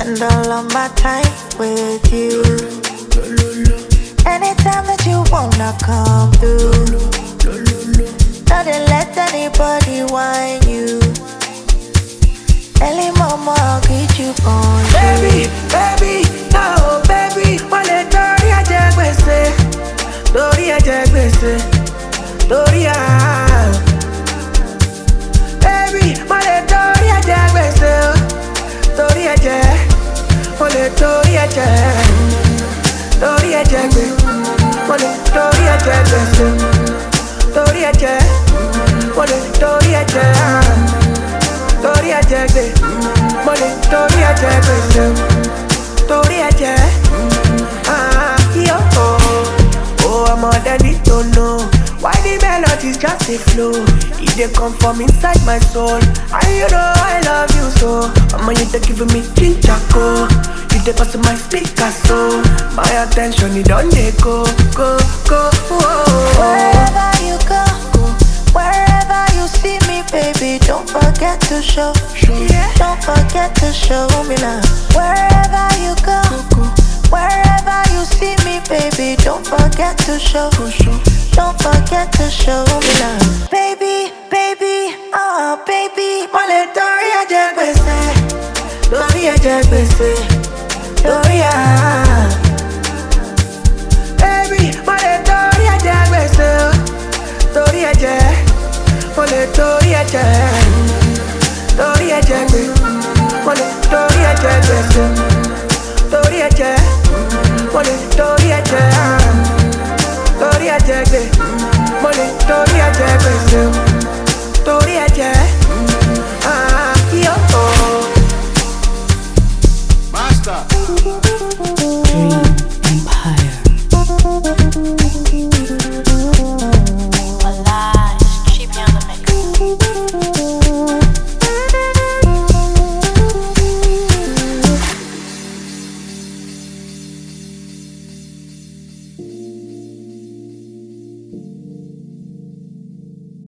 spend all of my time with you. Anytime that you wanna come through, don't let anybody whine you. Early mama, I'll get you on. Baby, baby, no, baby, wale tori aje gbese, tori aje gbese, tori a. Baby, wale tori aje gbese, tori aje, wale tori aje, tori aje gbese, wale tori aje gbese, tori aje, wale tori aje, tori aje gbese. Money, tori aje gbese, tori aje, yo. Oh, I'm on the need to know why the melodies just they flow. If they come from inside my soul, and you know I love you so. I'm on you to give me chinchako. You they pass my speaker so my attention it don't they go, go, go. Oh. Wherever you go, wherever you see me, baby, don't forget to show. Don't forget to show me love. Wherever you go, wherever you see me, baby, don't forget to show. Don't forget to show me love. Baby, baby, oh baby. Wale tori aje gbese, tori aje gbese, tori a. Baby, wale tori aje gbese, tori aje, wale tori aje, tori aje gbese, wale tori aje gbese, tori aje, wale tori aje, tori aje gbese, wale tori aje gbese.